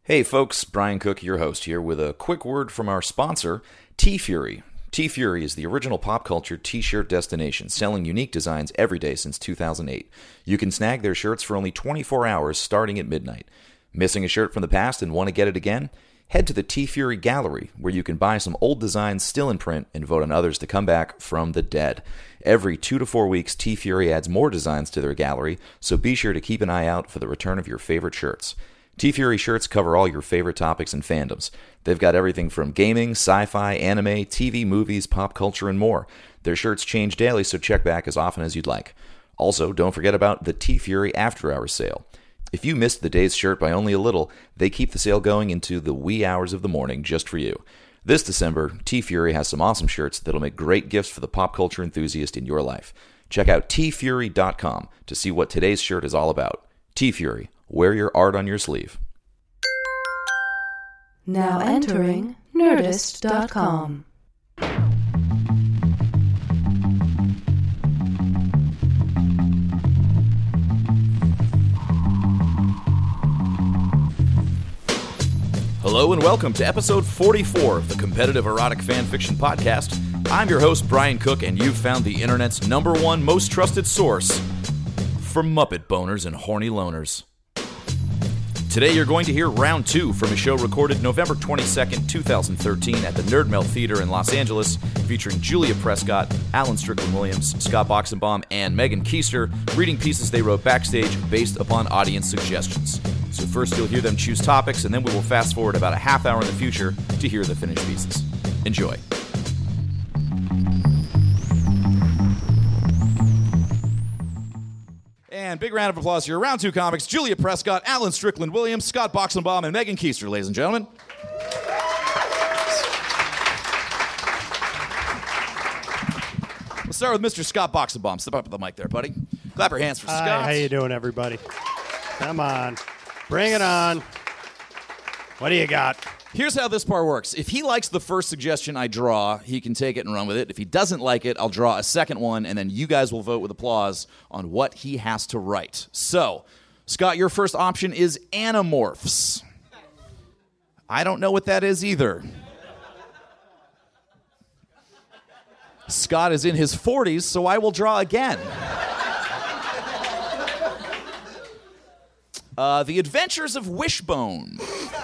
Hey folks, Brian Cook, your host here with a quick word from our sponsor, T-Fury. T-Fury is the original pop culture t-shirt destination, selling unique designs every day since 2008. You can snag their shirts for only 24 hours starting at midnight. Missing a shirt from the past and want to get it again? Head to the T-Fury Gallery, where you can buy some old designs still in print and vote on others to come back from the dead. Every 2 to 4 weeks, T-Fury adds more designs to their gallery, so be sure to keep an eye out for the return of your favorite shirts. T-Fury shirts cover all your favorite topics and fandoms. They've got everything from gaming, sci-fi, anime, TV, movies, pop culture, and more. Their shirts change daily, so check back as often as you'd like. Also, don't forget about the T-Fury After Hours sale. If you missed the day's shirt by only a little, they keep the sale going into the wee hours of the morning just for you. This December, T-Fury has some awesome shirts that'll make great gifts for the pop culture enthusiast in your life. Check out tfury.com to see what today's shirt is all about. T-Fury. Wear your art on your sleeve. Now entering Nerdist.com. Hello and welcome to episode 44 of the Competitive Erotic Fan Fiction Podcast. I'm your host, Brian Cook, and you've found the internet's #1 most trusted source for Muppet boners and horny loners. Today you're going to hear round 2 from a show recorded November 22nd, 2013 at the Nerd Melt Theater in Los Angeles, featuring Julia Prescott, Alan Strickland Williams, Scott Boxenbaum, and Megan Keister, reading pieces they wrote backstage based upon audience suggestions. So first you'll hear them choose topics, and then we will fast forward about a half hour in the future to hear the finished pieces. Enjoy. And big round of applause here. Round 2 comics, Julia Prescott, Alan Strickland Williams, Scott Boxenbaum, and Megan Keister, ladies and gentlemen. We'll start with Mr. Scott Boxenbaum. Step up to the mic there, buddy. Clap your hands for Scott. Hi, how you doing, everybody? Come on. Bring it on. What do you got? Here's how this part works. If he likes the first suggestion I draw, he can take it and run with it. If he doesn't like it, I'll draw a second one, and then you guys will vote with applause on what he has to write. So, Scott, your first option is Animorphs. I don't know what that is either. Scott is in his 40s, so I will draw again. The Adventures of Wishbone.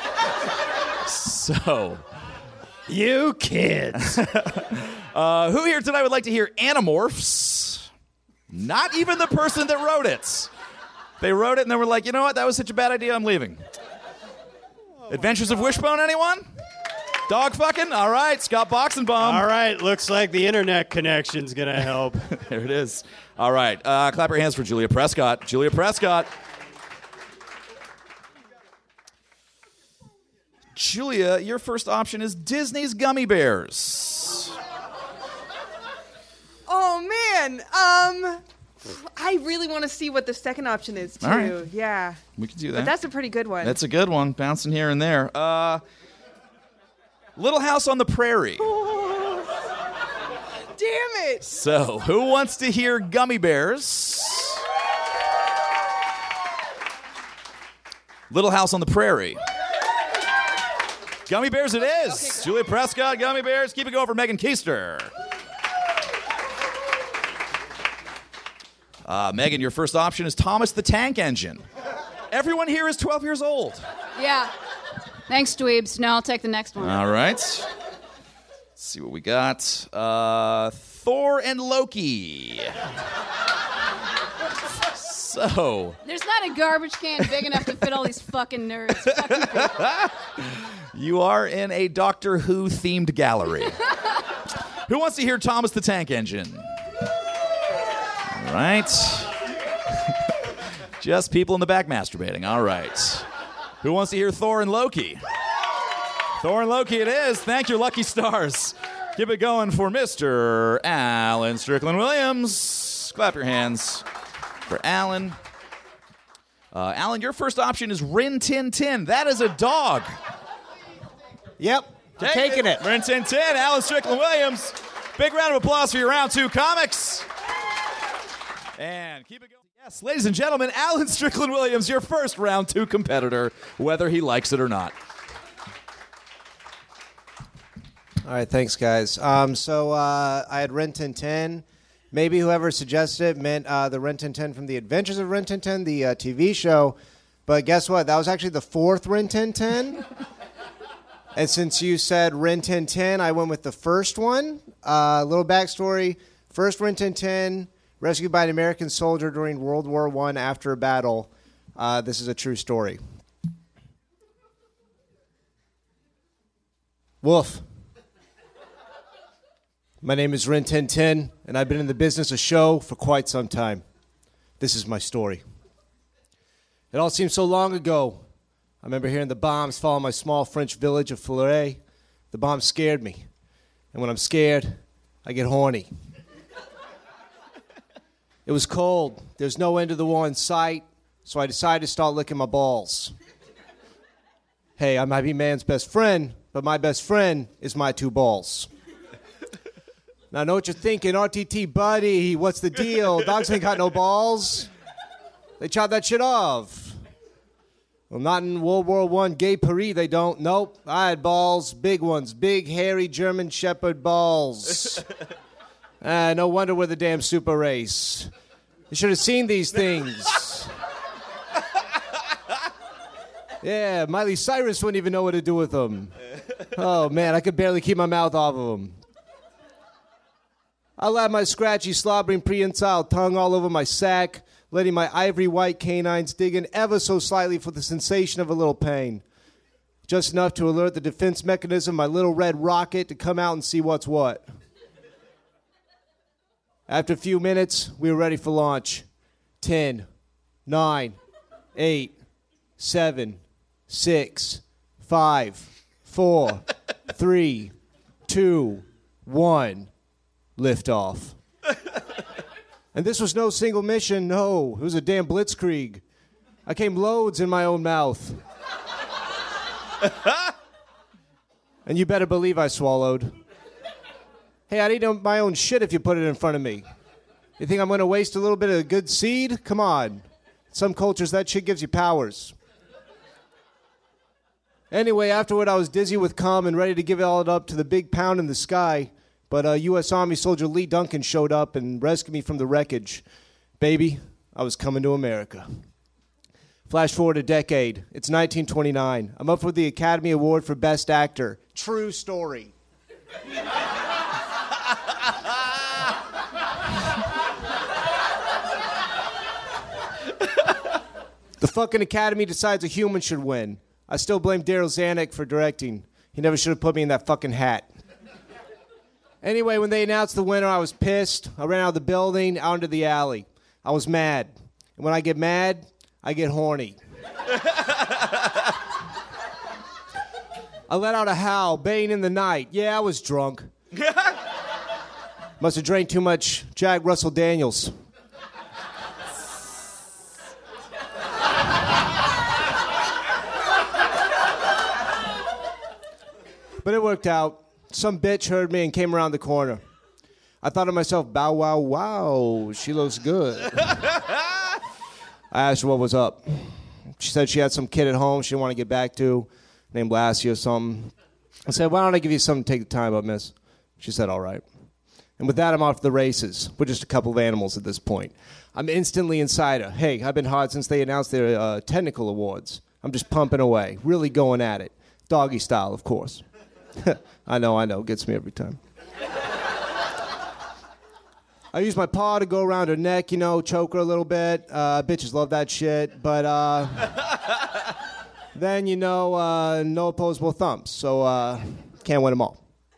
So, you kids. Who here tonight would like to hear Animorphs? Not even the person that wrote it. They wrote it and they were like, you know what? That was such a bad idea, I'm leaving. Adventures of Wishbone, anyone? Dog fucking? All right, Scott Boxenbaum. All right, looks like the internet connection's going to help. There it is. All right, clap your hands for Julia Prescott. Julia Prescott. Julia, your first option is Disney's Gummy Bears. Oh, man. I really want to see what the second option is, too. All right. Yeah. We can do that. But that's a pretty good one. That's a good one, bouncing here and there. Little House on the Prairie. Damn it. So, who wants to hear Gummy Bears? Little House on the Prairie. Gummy Bears it is. Okay, Julia Prescott, Gummy Bears. Keep it going for Megan Keister. Megan, your first option is Thomas the Tank Engine. Everyone here is 12 years old. Yeah. Thanks, dweebs. No, I'll take the next one. All right. Let's see what we got. Thor and Loki. So. There's not a garbage can big enough to fit all these fucking nerds. You are in a Doctor Who themed gallery. Who wants to hear Thomas the Tank Engine? All right. Just people in the back masturbating. All right. Who wants to hear Thor and Loki? Thor and Loki it is. Thank your lucky stars. Keep it going for Mr. Alan Strickland Williams. Clap your hands for Alan. Alan, your first option is Rin Tin Tin. That is a dog. Yep, taking it. Rin Tin Tin, Alan Strickland Williams. Big round of applause for your round 2 comics. And keep it going. Yes, ladies and gentlemen, Alan Strickland Williams, your first round 2 competitor, whether he likes it or not. All right, thanks, guys. So I had Ren Tin Tin. Maybe whoever suggested it meant the Ren Tin Tin from The Adventures of Ren Tin Tin, the TV show. But guess what? That was actually the 4th Ren Tin Tin. And since you said Ren Tin Tin, I went with the first one. Little backstory. First Ren Tin Tin, rescued by an American soldier during World War I after a battle. This is a true story. Wolf. My name is Ren Tin Tin, and I've been in the business of show for quite some time. This is my story. It all seems so long ago. I remember hearing the bombs fall on my small French village of Fleury. The bombs scared me. And when I'm scared, I get horny. It was cold. There's no end to the war in sight, so I decided to start licking my balls. Hey, I might be man's best friend, but my best friend is my 2 balls. Now, I know what you're thinking. RTT, buddy, what's the deal? Dogs ain't got no balls. They chop that shit off. Well, not in World War I, gay Paris, they don't. Nope, I had balls, big ones, big, hairy German Shepherd balls. No wonder we're the damn super race. You should have seen these things. Yeah, Miley Cyrus wouldn't even know what to do with them. Oh, man, I could barely keep my mouth off of them. I'll have my scratchy, slobbering, prehensile tongue all over my sack, letting my ivory white canines dig in ever so slightly for the sensation of a little pain. Just enough to alert the defense mechanism, my little red rocket, to come out and see what's what. After a few minutes, we were ready for launch. 10, 9, 8, 7, 6, 5, 4, 3, 2, 1. Liftoff. And this was no single mission, no. It was a damn blitzkrieg. I came loads in my own mouth. And you better believe I swallowed. Hey, I'd eat my own shit if you put it in front of me. You think I'm going to waste a little bit of good seed? Come on. Some cultures, that shit gives you powers. Anyway, afterward, I was dizzy with cum and ready to give it all up to the big pound in the sky. But U.S. Army soldier Lee Duncan showed up and rescued me from the wreckage. Baby, I was coming to America. Flash forward a decade. It's 1929. I'm up for the Academy Award for Best Actor. True story. The fucking Academy decides a human should win. I still blame Daryl Zanuck for directing. He never should have put me in that fucking hat. Anyway, when they announced the winner, I was pissed. I ran out of the building, out into the alley. I was mad. And when I get mad, I get horny. I let out a howl, baying in the night. Yeah, I was drunk. Must have drank too much Jack Russell Daniels. But it worked out. Some bitch heard me and came around the corner. I thought to myself, bow, wow, wow, she looks good. I asked her what was up. She said she had some kid at home she didn't want to get back to, named Lassie or something. I said, why don't I give you something to take the time up, miss? She said, all right. And with that, I'm off to the races. We're just a couple of animals at this point. I'm instantly inside her. Hey, I've been hard since they announced their technical awards. I'm just pumping away, really going at it. Doggy style, of course. I know, gets me every time. I use my paw to go around her neck, choke her a little bit. Bitches love that shit. But then, no opposable thumbs. So can't win them all.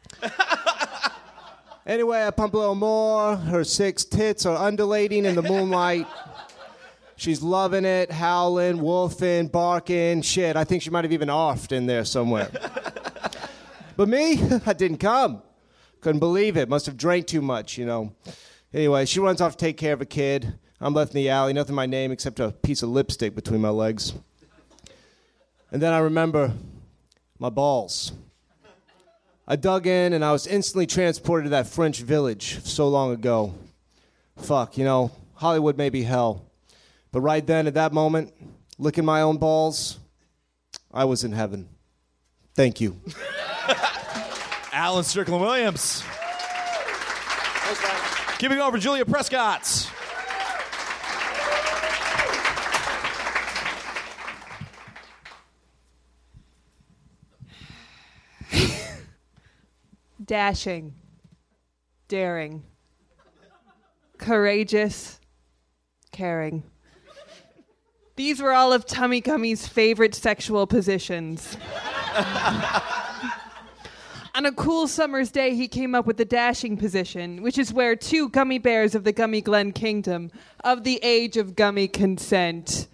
Anyway, I pump a little more. Her 6 tits are undulating in the moonlight. She's loving it, howling, wolfing, barking. Shit, I think she might have even offed in there somewhere. But me, I didn't come. Couldn't believe it. Must have drank too much, Anyway, she runs off to take care of a kid. I'm left in the alley, nothing my name except a piece of lipstick between my legs. And then I remember my balls. I dug in, and I was instantly transported to that French village so long ago. Fuck, Hollywood may be hell. But right then, at that moment, licking my own balls, I was in heaven. Thank you. Alan Strickland Williams. Keeping over Julia Prescott. Dashing, daring, courageous, caring. These were all of Tummy Gummy's favorite sexual positions. On a cool summer's day, he came up with the dashing position, which is where two gummy bears of the Gummy Glen Kingdom, of the age of gummy consent,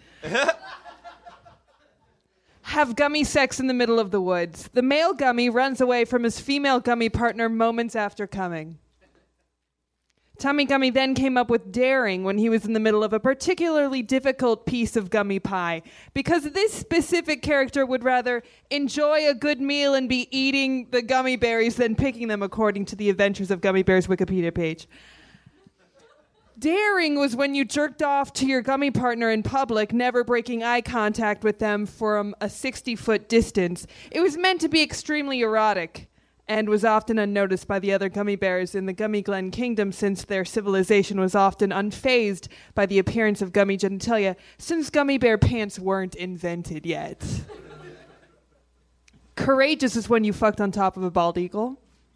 have gummy sex in the middle of the woods. The male gummy runs away from his female gummy partner moments after coming. Tummy Gummy then came up with daring when he was in the middle of a particularly difficult piece of gummy pie, because this specific character would rather enjoy a good meal and be eating the gummy berries than picking them, according to the Adventures of Gummy Bears Wikipedia page. Daring was when you jerked off to your gummy partner in public, never breaking eye contact with them from a 60-foot distance. It was meant to be extremely erotic and was often unnoticed by the other gummy bears in the Gummy Glen Kingdom, since their civilization was often unfazed by the appearance of gummy genitalia, since gummy bear pants weren't invented yet. Courageous is when you fucked on top of a bald eagle.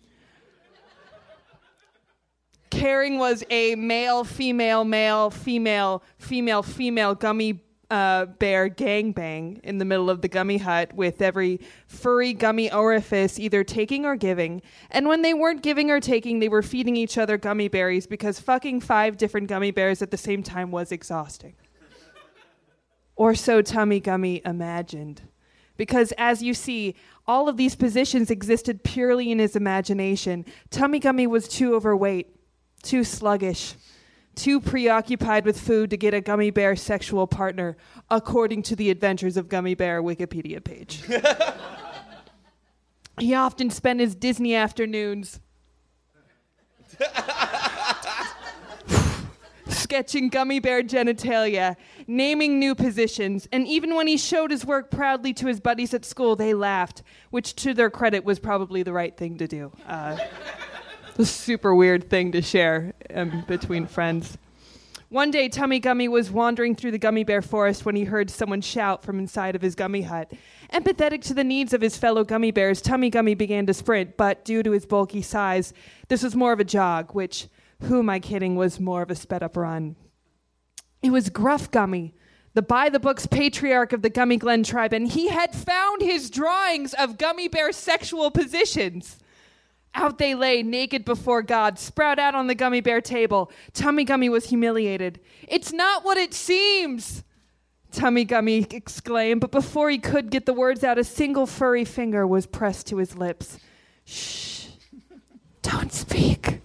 Caring was a male, female, male, female, female, female gummy bear gangbang in the middle of the gummy hut, with every furry gummy orifice either taking or giving. And when they weren't giving or taking, they were feeding each other gummy berries, because fucking 5 different gummy bears at the same time was exhausting. Or so Tummy Gummy imagined. Because as you see, all of these positions existed purely in his imagination. Tummy Gummy was too overweight, too sluggish, too preoccupied with food to get a gummy bear sexual partner, according to the Adventures of Gummy Bear Wikipedia page. He often spent his Disney afternoons sketching gummy bear genitalia, naming new positions, and even when he showed his work proudly to his buddies at school, they laughed, which to their credit was probably the right thing to do. A super weird thing to share between friends. One day, Tummy Gummy was wandering through the gummy bear forest when he heard someone shout from inside of his gummy hut. Empathetic to the needs of his fellow gummy bears, Tummy Gummy began to sprint, but due to his bulky size, this was more of a jog, which, who am I kidding, was more of a sped-up run. It was Gruff Gummy, the by-the-books patriarch of the Gummy Glen tribe, and he had found his drawings of gummy bear sexual positions. Out they lay, naked before God, sprout out on the gummy bear table. Tummy Gummy was humiliated. "It's not what it seems," Tummy Gummy exclaimed, but before he could get the words out, a single furry finger was pressed to his lips. "Shh, don't speak."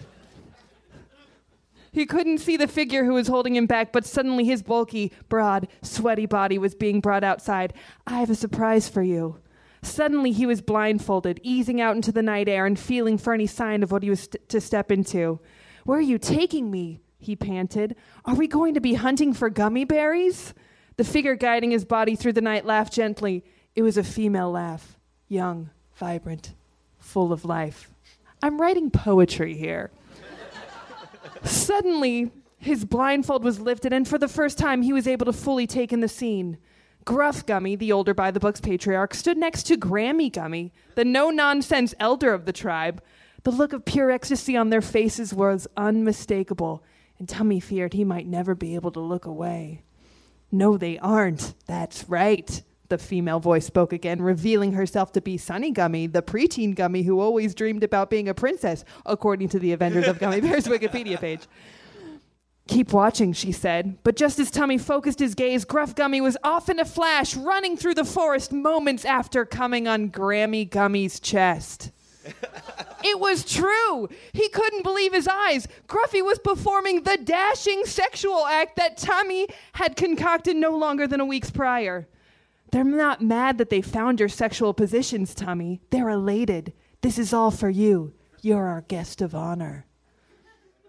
He couldn't see the figure who was holding him back, but suddenly his bulky, broad, sweaty body was being brought outside. "I have a surprise for you." Suddenly he was blindfolded, easing out into the night air and feeling for any sign of what he was to step into. "Where are you taking me?" he panted. "Are we going to be hunting for gummy berries?" The figure guiding his body through the night laughed gently. It was a female laugh, young, vibrant, full of life. I'm writing poetry here. Suddenly, his blindfold was lifted, and for the first time he was able to fully take in the scene. Gruff Gummy, the older by-the-books patriarch, stood next to Grammy Gummy, the no-nonsense elder of the tribe. The look of pure ecstasy on their faces was unmistakable, and Tummy feared he might never be able to look away. "No, they aren't. That's right," the female voice spoke again, revealing herself to be Sunny Gummy, the preteen gummy who always dreamed about being a princess, according to the Avengers of Gummy Bears Wikipedia page. "Keep watching," she said. But just as Tummy focused his gaze, Gruff Gummy was off in a flash, running through the forest moments after coming on Grammy Gummy's chest. It was true. He couldn't believe his eyes. Gruffy was performing the dashing sexual act that Tummy had concocted no longer than a week prior. "They're not mad that they found your sexual positions, Tummy. They're elated. This is all for you. You're our guest of honor."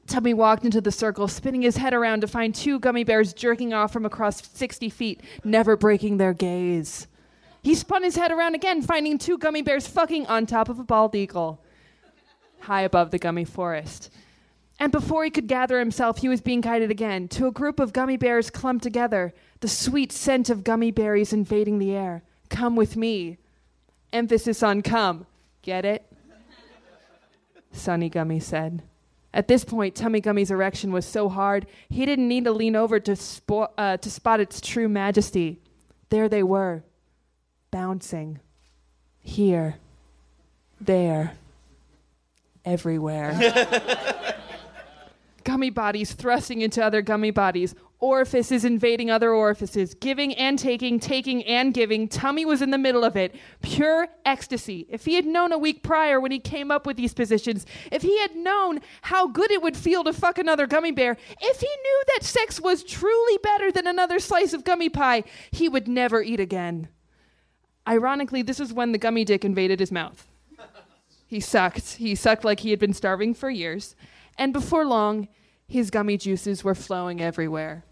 Tummy walked into the circle, spinning his head around to find 2 gummy bears jerking off from across 60 feet, never breaking their gaze. He spun his head around again, finding 2 gummy bears fucking on top of a bald eagle, high above the gummy forest. And before he could gather himself, he was being guided again to a group of gummy bears clumped together, the sweet scent of gummy berries invading the air. Come with me. Emphasis on come. Get it? Sonny Gummy said. At this point, Tummy Gummy's erection was so hard, he didn't need to lean over to spot its true majesty. There they were, bouncing. Here. There. Everywhere. Gummy bodies thrusting into other gummy bodies, orifices invading other orifices, giving and taking and giving. Tummy was in the middle of it. Pure ecstasy. If he had known a week prior when he came up with these positions, if he had known how good it would feel to fuck another gummy bear, if he knew that sex was truly better than another slice of gummy pie, he would never eat again. Ironically, this is when the gummy dick invaded his mouth. He sucked. He sucked like he had been starving for years. And before long, his gummy juices were flowing everywhere.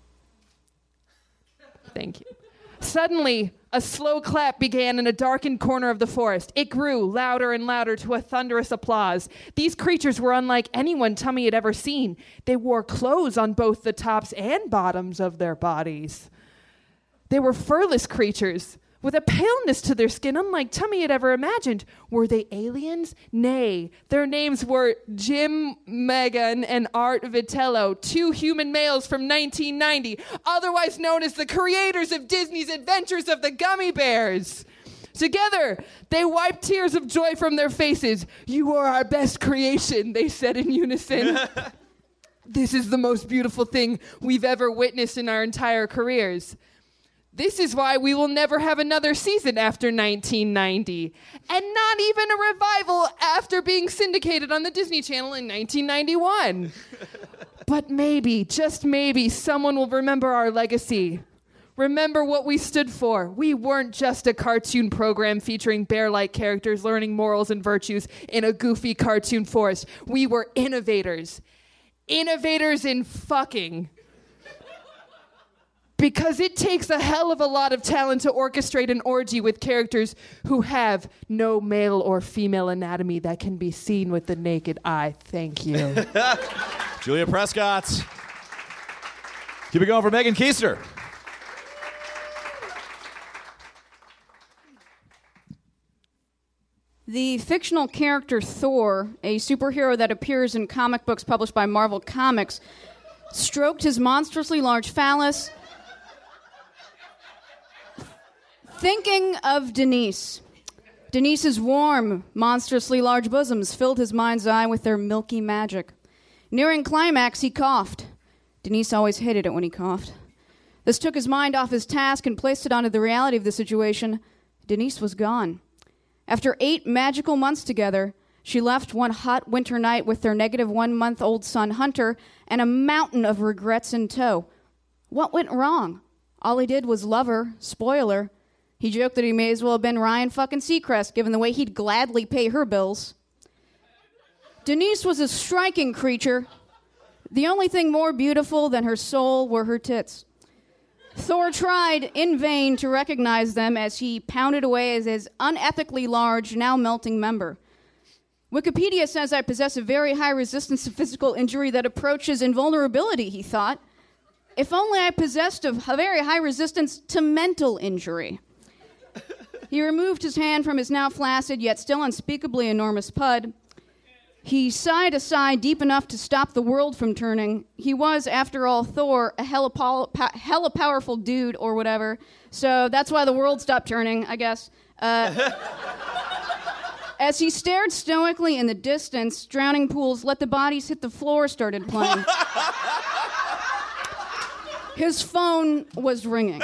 Thank you. Suddenly, a slow clap began in a darkened corner of the forest. It grew louder and louder to a thunderous applause. These creatures were unlike anyone Tummy had ever seen. They wore clothes on both the tops and bottoms of their bodies. They were furless creatures, with a paleness to their skin unlike Tummy had ever imagined. Were they aliens? Nay. Their names were Jim Megan and Art Vitello, 2 human males from 1990, otherwise known as the creators of Disney's Adventures of the Gummy Bears. Together, they wiped tears of joy from their faces. "You are our best creation," they said in unison. "This is the most beautiful thing we've ever witnessed in our entire careers. This is why we will never have another season after 1990, and not even a revival after being syndicated on the Disney Channel in 1991. But maybe, just maybe, someone will remember our legacy. Remember what we stood for. We weren't just a cartoon program featuring bear-like characters learning morals and virtues in a goofy cartoon forest. We were innovators. Innovators in fucking. Because it takes a hell of a lot of talent to orchestrate an orgy with characters who have no male or female anatomy that can be seen with the naked eye. Thank you." Julia Prescott. Keep it going for Megan Keister. The fictional character Thor, a superhero that appears in comic books published by Marvel Comics, stroked his monstrously large phallus, thinking of Denise. Denise's warm, monstrously large bosoms filled his mind's eye with their milky magic. Nearing climax, he coughed. Denise always hated it when he coughed. This took his mind off his task and placed it onto the reality of the situation. Denise was gone. After 8 magical months together, she left one hot winter night with their -1-month-old son, Hunter, and a mountain of regrets in tow. What went wrong? All he did was love her, spoil her. He joked that he may as well have been Ryan fucking Seacrest, given the way he'd gladly pay her bills. Denise was a striking creature. The only thing more beautiful than her soul were her tits. Thor tried in vain to recognize them as he pounded away as his unethically large, now melting member. Wikipedia says I possess a very high resistance to physical injury that approaches invulnerability, he thought. If only I possessed a very high resistance to mental injury. He removed his hand from his now flaccid yet still unspeakably enormous pud. He sighed a sigh deep enough to stop the world from turning. He was, after all, Thor, a hella powerful dude or whatever. So that's why the world stopped turning, I guess. As he stared stoically in the distance, Drowning Pools Let the Bodies Hit the Floor started playing. His phone was ringing.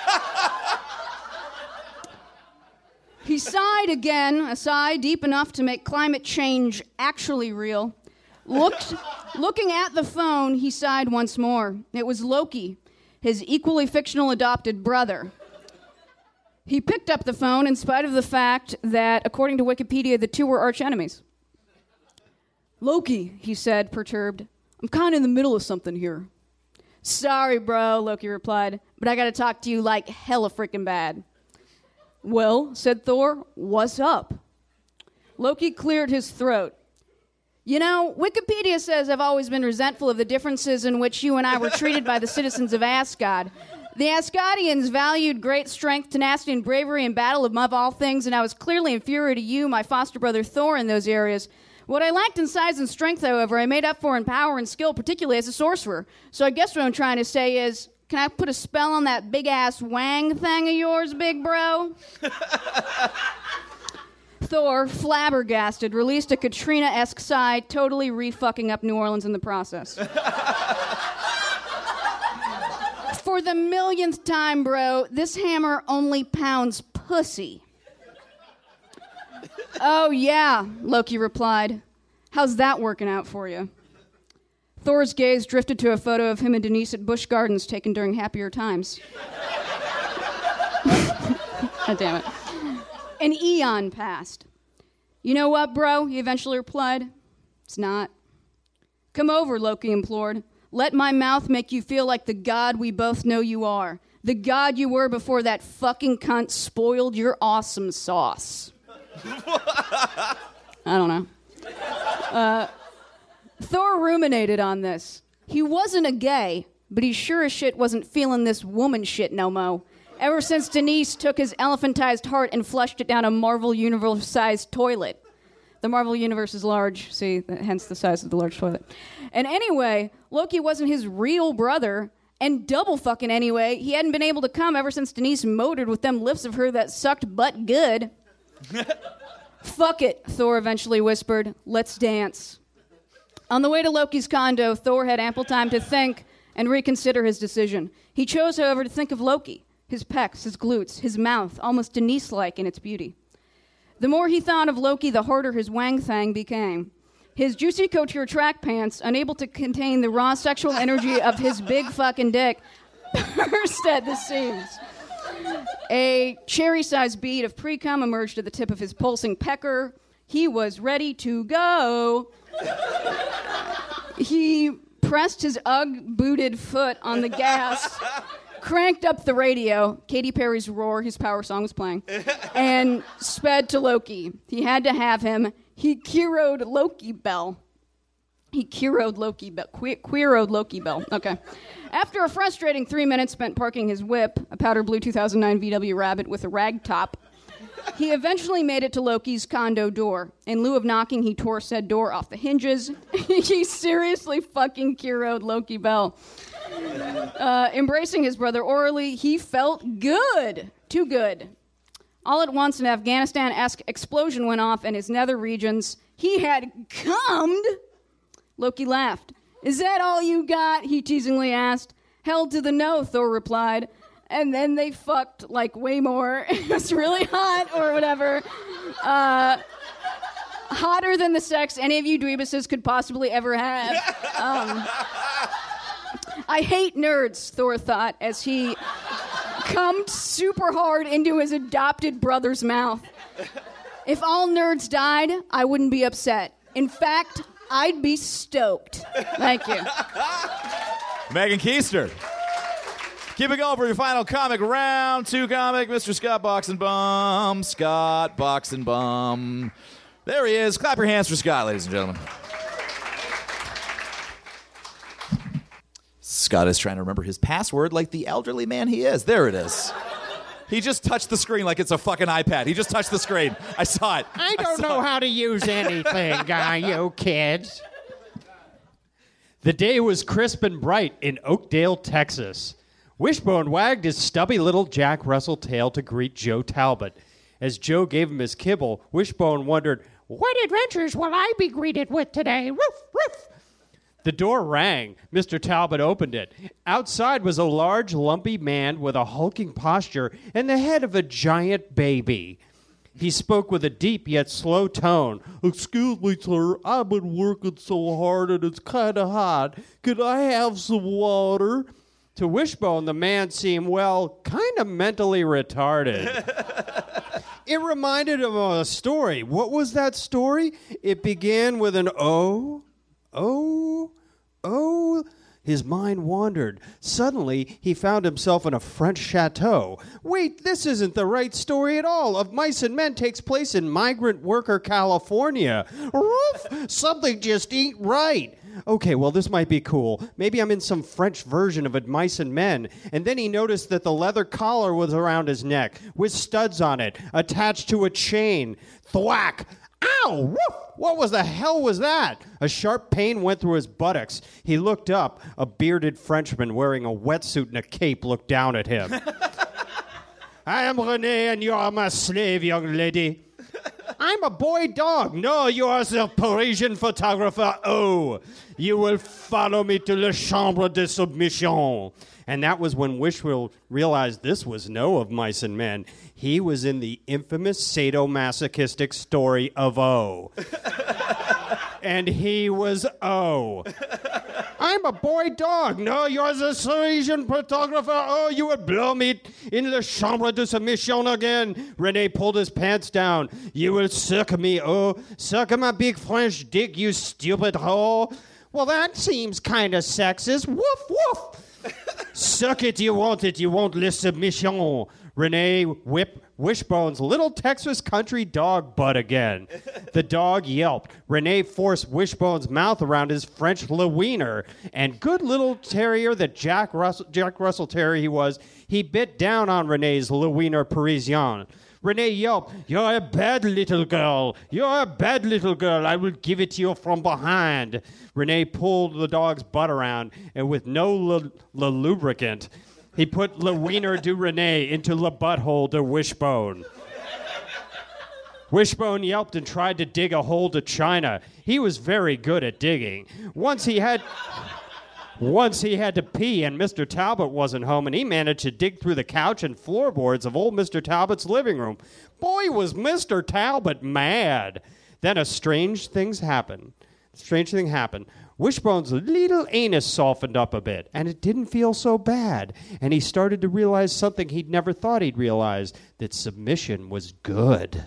He sighed again, a sigh deep enough to make climate change actually real. Looking at the phone, he sighed once more. It was Loki, his equally fictional adopted brother. He picked up the phone in spite of the fact that, according to Wikipedia, the two were arch enemies. "Loki," he said, perturbed, I'm kind of in the middle of something here. Sorry, bro, Loki replied, but I gotta talk to you like hella freaking bad. Well, said Thor, what's up? Loki cleared his throat. You know, Wikipedia says I've always been resentful of the differences in which you and I were treated by the citizens of Asgard. The Asgardians valued great strength, tenacity, and bravery in battle above all things, and I was clearly inferior to you, my foster brother Thor, in those areas. What I lacked in size and strength, however, I made up for in power and skill, particularly as a sorcerer. So I guess what I'm trying to say is, can I put a spell on that big-ass wang thing of yours, big bro? Thor, flabbergasted, released a Katrina-esque sigh, totally re-fucking up New Orleans in the process. For the millionth time, bro, this hammer only pounds pussy. Oh, yeah, Loki replied. How's that working out for you? Thor's gaze drifted to a photo of him and Denise at Busch Gardens taken during happier times. God damn it. An eon passed. You know what, bro? He eventually replied. It's not. Come over, Loki implored. Let my mouth make you feel like the god we both know you are. The god you were before that fucking cunt spoiled your awesome sauce. I don't know. Thor ruminated on this. He wasn't a gay, but he sure as shit wasn't feeling this woman shit no mo. Ever since Denise took his elephantized heart and flushed it down a Marvel Universe-sized toilet. The Marvel Universe is large, see, hence the size of the large toilet. And anyway, Loki wasn't his real brother, and double fucking anyway, he hadn't been able to come ever since Denise motored with them lips of her that sucked butt good. Fuck it, Thor eventually whispered. Let's dance. On the way to Loki's condo, Thor had ample time to think and reconsider his decision. He chose, however, to think of Loki. His pecs, his glutes, his mouth, almost Denise-like in its beauty. The more he thought of Loki, the harder his wang thang became. His juicy couture track pants, unable to contain the raw sexual energy of his big fucking dick, burst at the seams. A cherry-sized bead of pre-cum emerged at the tip of his pulsing pecker. He was ready to go. He pressed his Ugg-booted foot on the gas, cranked up the radio, Katy Perry's Roar, his power song was playing, and sped to Loki. He had to have him. He Queeroed Loki Bell. Queeroed Loki Bell. Okay. After a frustrating 3 minutes spent parking his whip, a powder blue 2009 VW Rabbit with a rag top, he eventually made it to Loki's condo door. In lieu of knocking, he tore said door off the hinges. He seriously fucking Queeroed Loki Bell. Embracing his brother orally, he felt good. Too good. All at once, an Afghanistan-esque explosion went off in his nether regions. He had cummed. Loki laughed. Is that all you got? He teasingly asked. Hell to the no, Thor replied. And then they fucked, like, way more. It was really hot, or whatever. Hotter than the sex any of you dweebuses could possibly ever have. I hate nerds, Thor thought, as he cummed super hard into his adopted brother's mouth. If all nerds died, I wouldn't be upset. In fact, I'd be stoked. Thank you. Megan Keister. Keep it going for your final comic. Round 2 comic, Mr. Scott Boxenbaum. Scott Boxenbaum. There he is. Clap your hands for Scott, ladies and gentlemen. Scott is trying to remember his password like the elderly man he is. There it is. He just touched the screen like it's a fucking iPad. He just touched the screen. I saw it. I don't know how to use anything, you kids. The day was crisp and bright in Oakdale, Texas. Wishbone wagged his stubby little Jack Russell tail to greet Joe Talbot. As Joe gave him his kibble, Wishbone wondered, What adventures will I be greeted with today? Woof, woof. The door rang. Mr. Talbot opened it. Outside was a large, lumpy man with a hulking posture and the head of a giant baby. He spoke with a deep yet slow tone. Excuse me, sir, I've been working so hard and it's kind of hot. Could I have some water? To Wishbone, the man seemed, well, kind of mentally retarded. It reminded him of a story. What was that story? It began with an O, O, oh. His mind wandered. Suddenly, he found himself in a French chateau. Wait, this isn't the right story at all. Of Mice and Men takes place in migrant worker California. Roof! Something just ain't right. Okay, well, this might be cool. Maybe I'm in some French version of Of Mice and Men. And then he noticed that the leather collar was around his neck, with studs on it, attached to a chain. Thwack! Ow! Woof! What was the hell was that? A sharp pain went through his buttocks. He looked up. A bearded Frenchman wearing a wetsuit and a cape looked down at him. I am René, and you are my slave, young lady. I'm a boy dog. No, you are the Parisian photographer. Oh, you will follow me to la chambre de submission. And that was when Wishful realized this was no Of Mice and Men. He was in the infamous sadomasochistic story of O. And he was O. I'm a boy dog. No, you're the Parisian photographer. Oh, you would blow me in the chambre de submission again. Rene pulled his pants down. You will suck me. Oh, suck my big French dick, you stupid hoe. Well, that seems kind of sexist. Woof, woof. Suck it, you won't le submission. Rene whipped Wishbone's little Texas country dog butt again. The dog yelped. Rene forced Wishbone's mouth around his French Le Wiener, and good little terrier that Jack Russell Terrier he was, he bit down on Rene's Le Wiener Parisien. Rene yelped, "You're a bad little girl. You're a bad little girl. I will give it to you from behind." Rene pulled the dog's butt around, and with no lubricant, he put Le Wiener de Rene into Le Butthole de Wishbone. Wishbone yelped and tried to dig a hole to China. He was very good at digging. Once he had to pee, and Mr. Talbot wasn't home, and he managed to dig through the couch and floorboards of old Mr. Talbot's living room. Boy, was Mr. Talbot mad. Then a strange thing happened. Wishbone's little anus softened up a bit, and it didn't feel so bad. And he started to realize something he'd never thought he'd realize, that submission was good.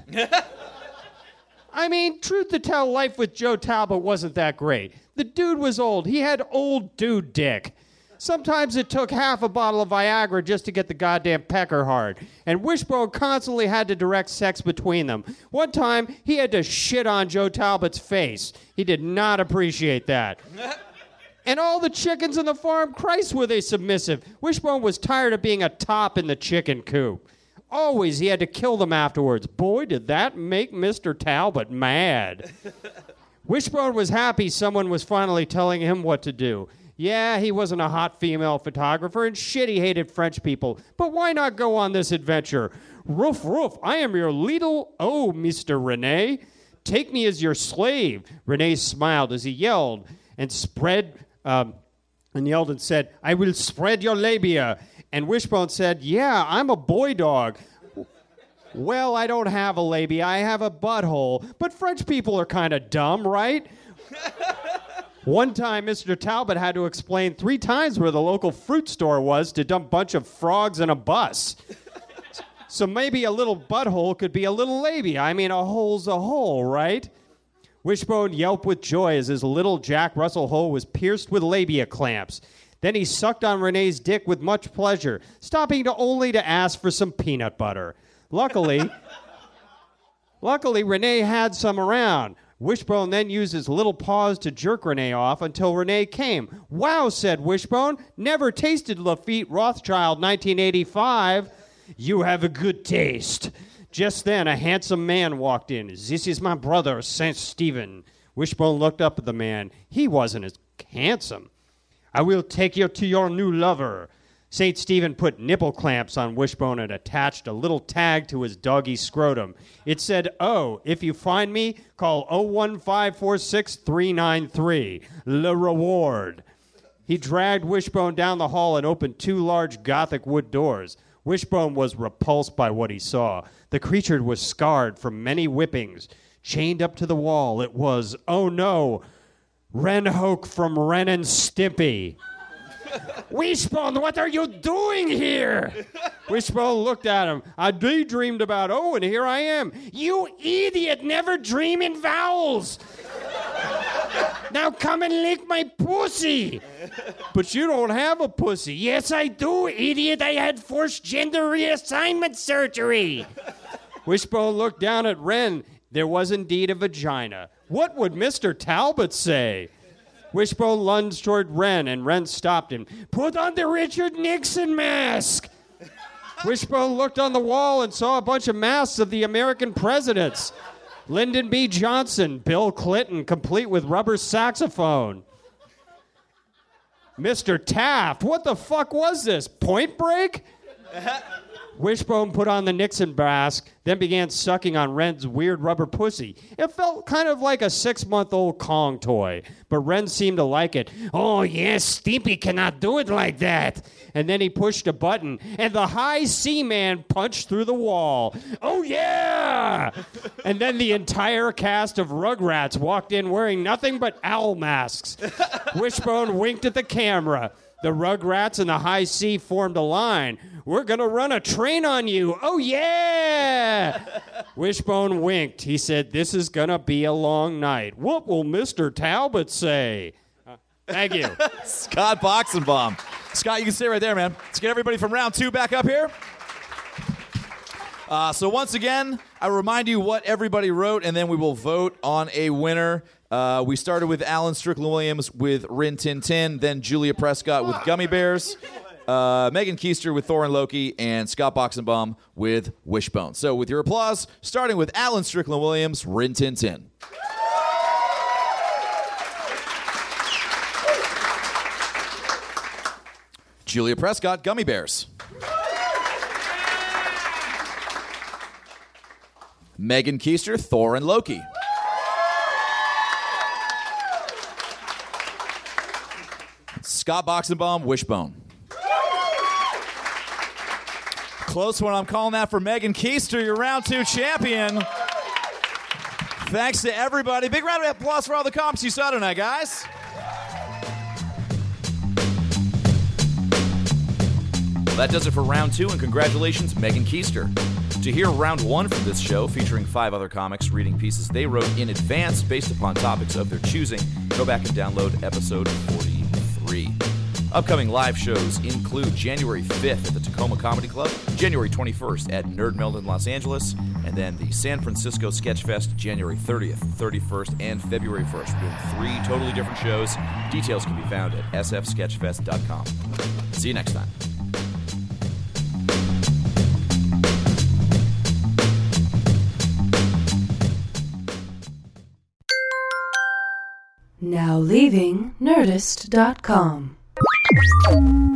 I mean, truth to tell, life with Joe Talbot wasn't that great. The dude was old. He had old dude dick. Sometimes it took half a bottle of Viagra just to get the goddamn pecker hard. And Wishbone constantly had to direct sex between them. One time, he had to shit on Joe Talbot's face. He did not appreciate that. And all the chickens in the farm, Christ, were they submissive. Wishbone was tired of being a top in the chicken coop. Always he had to kill them afterwards. Boy, did that make Mr. Talbot mad. Wishbone was happy someone was finally telling him what to do. Yeah, he wasn't a hot female photographer, and shit, he hated French people. But why not go on this adventure? Roof, roof, I am your little, oh, Mr. Rene. Take me as your slave. Rene smiled as he yelled and said, I will spread your labia. And Wishbone said, yeah, I'm a boy dog. Well, I don't have a labia, I have a butthole. But French people are kind of dumb, right? One time, Mr. Talbot had to explain 3 times where the local fruit store was to dump a bunch of frogs in a bus. So maybe a little butthole could be a little labia. I mean, a hole's a hole, right? Wishbone yelped with joy as his little Jack Russell hole was pierced with labia clamps. Then he sucked on Rene's dick with much pleasure, stopping only to ask for some peanut butter. Luckily, Rene had some around. Wishbone then used his little paws to jerk Rene off until Rene came. Wow, said Wishbone. Never tasted Lafitte Rothschild 1985. You have a good taste. Just then, a handsome man walked in. This is my brother, St. Stephen. Wishbone looked up at the man. He wasn't as handsome. I will take you to your new lover. St. Stephen put nipple clamps on Wishbone and attached a little tag to his doggy scrotum. It said, oh, if you find me, call 01546-393. Le reward. He dragged Wishbone down the hall and opened 2 large Gothic wood doors. Wishbone was repulsed by what he saw. The creature was scarred from many whippings. Chained up to the wall, it was, oh no, Ren Hoke from Ren and Stimpy. Wishbone, what are you doing here? Wishbone looked at him. I daydreamed about, and here I am. You idiot, never dream in vowels. Now come and lick my pussy. But you don't have a pussy. Yes, I do, idiot. I had forced gender reassignment surgery. Wishbone looked down at Wren. There was indeed a vagina. What would Mr. Talbot say? Wishbone lunged toward Wren, and Wren stopped him. Put on the Richard Nixon mask. Wishbone looked on the wall and saw a bunch of masks of the American presidents. Lyndon B. Johnson, Bill Clinton, complete with rubber saxophone. Mr. Taft, what the fuck was this? Point Break? Wishbone put on the Nixon mask, then began sucking on Wren's weird rubber pussy. It felt kind of like a 6-month-old Kong toy, but Wren seemed to like it. Oh, yes, Stimpy cannot do it like that. And then he pushed a button, and the High C Man punched through the wall. Oh, yeah! And then the entire cast of Rugrats walked in wearing nothing but owl masks. Wishbone winked at the camera. The Rugrats and the High C formed a line. We're going to run a train on you. Oh, yeah! Wishbone winked. He said, this is going to be a long night. What will Mr. Talbot say? Thank you. Scott Boxenbaum. Scott, you can stay right there, man. Let's get everybody from round 2 back up here. So once again, I remind you what everybody wrote, and then we will vote on a winner. We started with Alan Strickland Williams with Rin Tin Tin, then Julia Prescott with Gummy Bears, Megan Keister with Thor and Loki, and Scott Boxenbaum with Wishbone. So with your applause, starting with Alan Strickland Williams, Rin Tin Tin. Julia Prescott, Gummy Bears. Megan Keister, Thor and Loki. Scott Boxenbaum, Wishbone. Close one. I'm calling that for Megan Keister, your round 2 champion. Thanks to everybody. Big round of applause for all the comps you saw tonight, guys. Well, that does it for round 2, and congratulations, Megan Keister. To hear round 1 from this show, featuring 5 other comics reading pieces they wrote in advance based upon topics of their choosing, go back and download episode 43. Upcoming live shows include January 5th at the Tacoma Comedy Club, January 21st at Nerd Meld in Los Angeles, and then the San Francisco Sketch Fest January 30th, 31st, and February 1st. We're doing 3 totally different shows. Details can be found at sfsketchfest.com. See you next time. Now leaving Nerdist.com.